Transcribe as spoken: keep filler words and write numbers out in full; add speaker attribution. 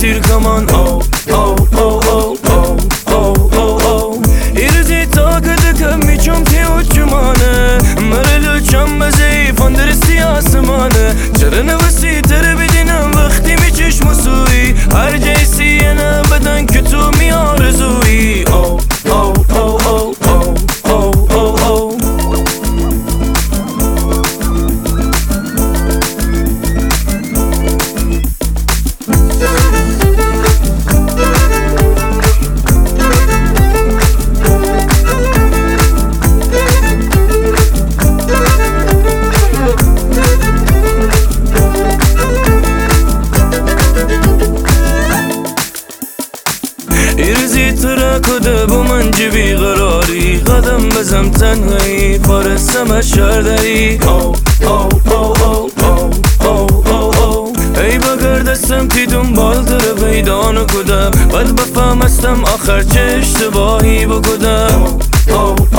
Speaker 1: تیر کمان او او او او او او او او ایرزی تا کده کم میچم تی uçmanı مرلو چم بزی فاندر سیاسمانه چرا نوستی تر بدینم وقتی میچش مسوی هر جیسی یه بدن که تو میارزوی او او او او او او او او ایرزی ترا کده با من جبی قراری قدم بزم تنهایی فارسم شهر داری او او او او او او او او ای بگر دستم تی دنبال تر پیدانو کدم بد بفهم استم آخر چه اشتباهی بکدم او